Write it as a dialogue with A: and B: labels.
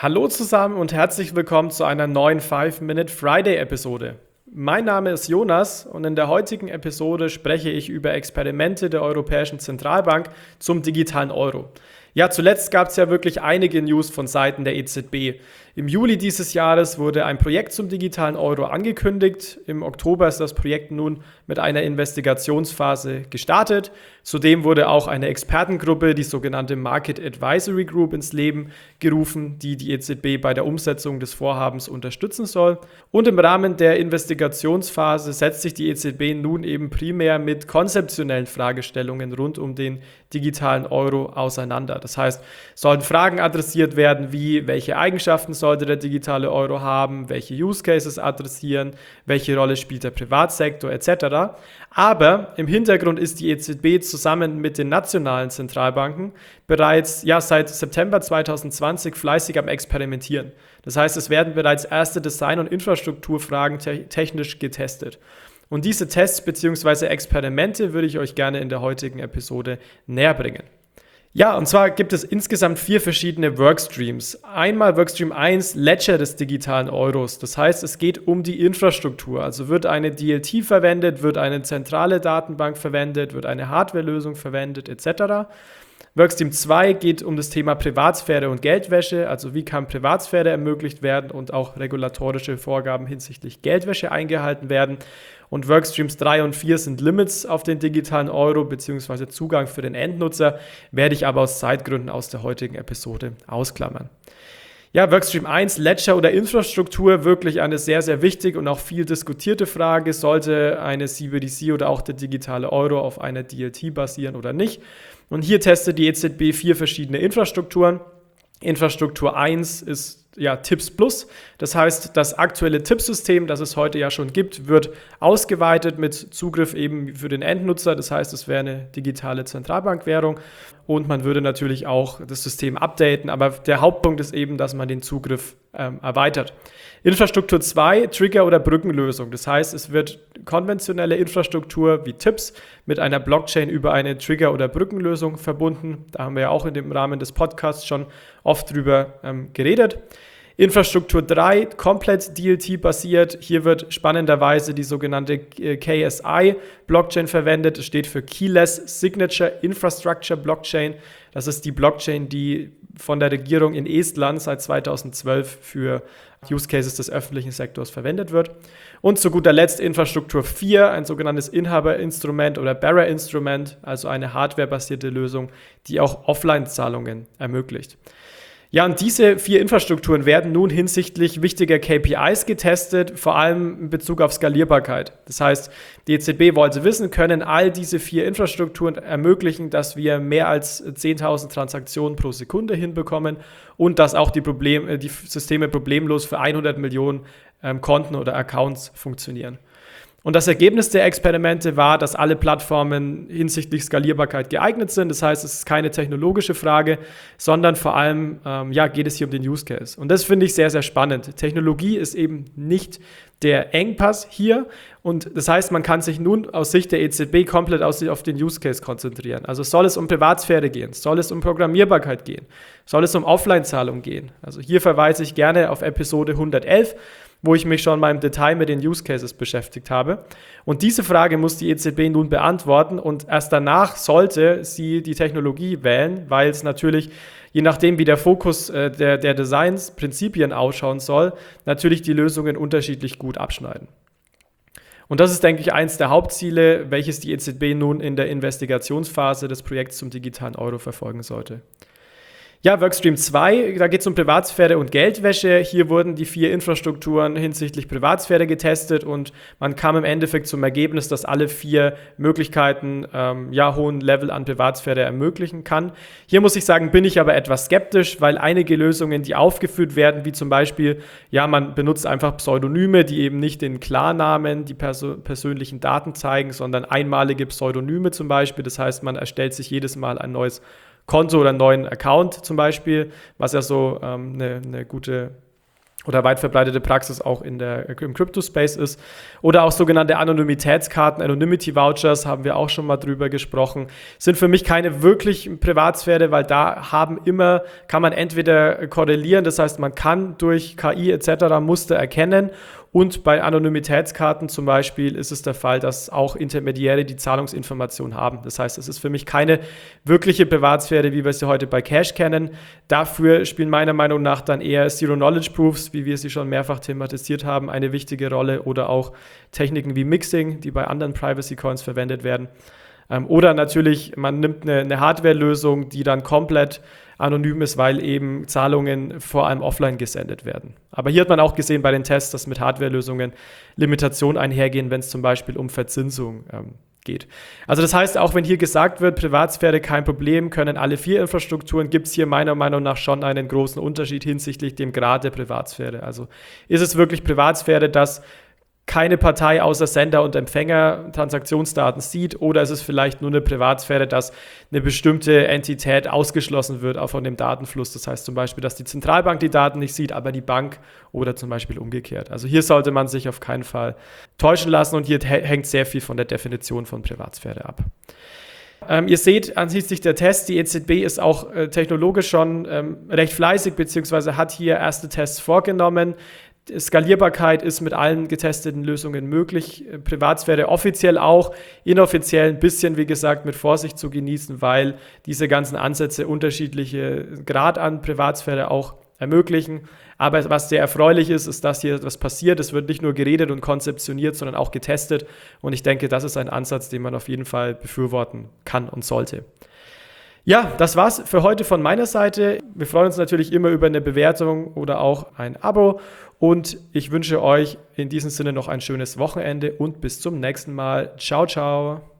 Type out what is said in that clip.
A: Hallo zusammen und herzlich willkommen zu einer neuen 5-Minute Friday-Episode. Mein Name ist Jonas und in der heutigen Episode spreche ich über Experimente der Europäischen Zentralbank zum digitalen Euro. Ja, zuletzt gab es ja wirklich einige News von Seiten der EZB. Im Juli dieses Jahres wurde ein Projekt zum digitalen Euro angekündigt. Im Oktober ist das Projekt nun mit einer Investigationsphase gestartet. Zudem wurde auch eine Expertengruppe, die sogenannte Market Advisory Group, ins Leben gerufen, die die EZB bei der Umsetzung des Vorhabens unterstützen soll. Und im Rahmen der Investigationsphase setzt sich die EZB nun eben primär mit konzeptionellen Fragestellungen rund um den digitalen Euro auseinander. Das heißt, sollen Fragen adressiert werden wie, welche Eigenschaften sollte der digitale Euro haben, welche Use Cases adressieren, welche Rolle spielt der Privatsektor etc. Aber im Hintergrund ist die EZB zusammen mit den nationalen Zentralbanken bereits seit September 2020 fleißig am Experimentieren. Das heißt, es werden bereits erste Design- und Infrastrukturfragen technisch getestet. Und diese Tests bzw. Experimente würde ich euch gerne in der heutigen Episode näher bringen. Ja, und zwar gibt es insgesamt 4 verschiedene Workstreams. Einmal Workstream 1, Ledger des digitalen Euros. Das heißt, es geht um die Infrastruktur. Also wird eine DLT verwendet, wird eine zentrale Datenbank verwendet, wird eine Hardwarelösung verwendet etc. Workstream 2 geht um das Thema Privatsphäre und Geldwäsche, also wie kann Privatsphäre ermöglicht werden und auch regulatorische Vorgaben hinsichtlich Geldwäsche eingehalten werden. Und Workstreams 3 und 4 sind Limits auf den digitalen Euro bzw. Zugang für den Endnutzer, werde ich aber aus Zeitgründen aus der heutigen Episode ausklammern. Ja, Workstream 1, Ledger oder Infrastruktur, wirklich eine sehr, sehr wichtige und auch viel diskutierte Frage. Sollte eine CBDC oder auch der digitale Euro auf einer DLT basieren oder nicht? Und hier testet die EZB 4 verschiedene Infrastrukturen. Infrastruktur 1 ist TIPS Plus. Das heißt, das aktuelle TIPS-System, das es heute ja schon gibt, wird ausgeweitet mit Zugriff eben für den Endnutzer. Das heißt, es wäre eine digitale Zentralbankwährung und man würde natürlich auch das System updaten. Aber der Hauptpunkt ist eben, dass man den Zugriff erweitert. Infrastruktur 2, Trigger- oder Brückenlösung. Das heißt, es wird konventionelle Infrastruktur wie TIPS mit einer Blockchain über eine Trigger- oder Brückenlösung verbunden. Da haben wir ja auch in dem Rahmen des Podcasts schon oft drüber geredet. Infrastruktur 3, komplett DLT-basiert. Hier wird spannenderweise die sogenannte KSI-Blockchain verwendet. Das steht für Keyless Signature Infrastructure Blockchain. Das ist die Blockchain, die von der Regierung in Estland seit 2012 für Use Cases des öffentlichen Sektors verwendet wird. Und zu guter Letzt Infrastruktur 4, ein sogenanntes Inhaberinstrument oder Bearer-Instrument, also eine hardwarebasierte Lösung, die auch Offline-Zahlungen ermöglicht. Ja, und diese 4 Infrastrukturen werden nun hinsichtlich wichtiger KPIs getestet, vor allem in Bezug auf Skalierbarkeit. Das heißt, die EZB wollte wissen, können all diese 4 Infrastrukturen ermöglichen, dass wir mehr als 10.000 Transaktionen pro Sekunde hinbekommen und dass auch die Systeme problemlos für 100 Millionen Konten oder Accounts funktionieren. Und das Ergebnis der Experimente war, dass alle Plattformen hinsichtlich Skalierbarkeit geeignet sind. Das heißt, es ist keine technologische Frage, sondern vor allem geht es hier um den Use Case. Und das finde ich sehr, sehr spannend. Technologie ist eben nicht der Engpass hier. Und das heißt, man kann sich nun aus Sicht der EZB komplett auf den Use Case konzentrieren. Also soll es um Privatsphäre gehen? Soll es um Programmierbarkeit gehen? Soll es um Offline-Zahlung gehen? Also hier verweise ich gerne auf Episode 111, wo ich mich schon mal im Detail mit den Use Cases beschäftigt habe. Und diese Frage muss die EZB nun beantworten und erst danach sollte sie die Technologie wählen, weil es natürlich, je nachdem wie der Fokus der Designs, Prinzipien ausschauen soll, natürlich die Lösungen unterschiedlich gut abschneiden. Und das ist, denke ich, eins der Hauptziele, welches die EZB nun in der Investigationsphase des Projekts zum digitalen Euro verfolgen sollte. Ja, Workstream 2, da geht es um Privatsphäre und Geldwäsche. Hier wurden die 4 Infrastrukturen hinsichtlich Privatsphäre getestet und man kam im Endeffekt zum Ergebnis, dass alle 4 Möglichkeiten hohen Level an Privatsphäre ermöglichen kann. Hier muss ich sagen, bin ich aber etwas skeptisch, weil einige Lösungen, die aufgeführt werden, wie zum Beispiel, man benutzt einfach Pseudonyme, die eben nicht den Klarnamen, die persönlichen Daten zeigen, sondern einmalige Pseudonyme zum Beispiel. Das heißt, man erstellt sich jedes Mal ein neues Konto oder einen neuen Account zum Beispiel, was ja so eine gute oder weit verbreitete Praxis auch im Crypto-Space ist. Oder auch sogenannte Anonymitätskarten, Anonymity-Vouchers, haben wir auch schon mal drüber gesprochen, sind für mich keine wirkliche Privatsphäre, weil da kann man entweder korrelieren, das heißt, man kann durch KI etc. Muster erkennen, und bei Anonymitätskarten zum Beispiel ist es der Fall, dass auch Intermediäre die Zahlungsinformation haben. Das heißt, es ist für mich keine wirkliche Privatsphäre, wie wir sie heute bei Cash kennen. Dafür spielen meiner Meinung nach dann eher Zero-Knowledge-Proofs, wie wir sie schon mehrfach thematisiert haben, eine wichtige Rolle, oder auch Techniken wie Mixing, die bei anderen Privacy-Coins verwendet werden. Oder natürlich, man nimmt eine Hardware-Lösung, die dann komplett anonym ist, weil eben Zahlungen vor allem offline gesendet werden. Aber hier hat man auch gesehen bei den Tests, dass mit Hardware-Lösungen Limitationen einhergehen, wenn es zum Beispiel um Verzinsung geht. Also das heißt, auch wenn hier gesagt wird, Privatsphäre kein Problem, können alle 4 Infrastrukturen, gibt es hier meiner Meinung nach schon einen großen Unterschied hinsichtlich dem Grad der Privatsphäre. Also ist es wirklich Privatsphäre, dass keine Partei außer Sender und Empfänger Transaktionsdaten sieht, oder ist es vielleicht nur eine Privatsphäre, dass eine bestimmte Entität ausgeschlossen wird auch von dem Datenfluss. Das heißt zum Beispiel, dass die Zentralbank die Daten nicht sieht, aber die Bank, oder zum Beispiel umgekehrt. Also hier sollte man sich auf keinen Fall täuschen lassen, und hier hängt sehr viel von der Definition von Privatsphäre ab. Ihr seht ansichtlich der Tests, die EZB ist auch technologisch schon recht fleißig, beziehungsweise hat hier erste Tests vorgenommen. Skalierbarkeit ist mit allen getesteten Lösungen möglich, Privatsphäre offiziell auch, inoffiziell ein bisschen, wie gesagt, mit Vorsicht zu genießen, weil diese ganzen Ansätze unterschiedliche Grad an Privatsphäre auch ermöglichen. Aber was sehr erfreulich ist, ist, dass hier etwas passiert. Es wird nicht nur geredet und konzeptioniert, sondern auch getestet, und ich denke, das ist ein Ansatz, den man auf jeden Fall befürworten kann und sollte. Ja, das war's für heute von meiner Seite. Wir freuen uns natürlich immer über eine Bewertung oder auch ein Abo, und ich wünsche euch in diesem Sinne noch ein schönes Wochenende und bis zum nächsten Mal. Ciao, ciao.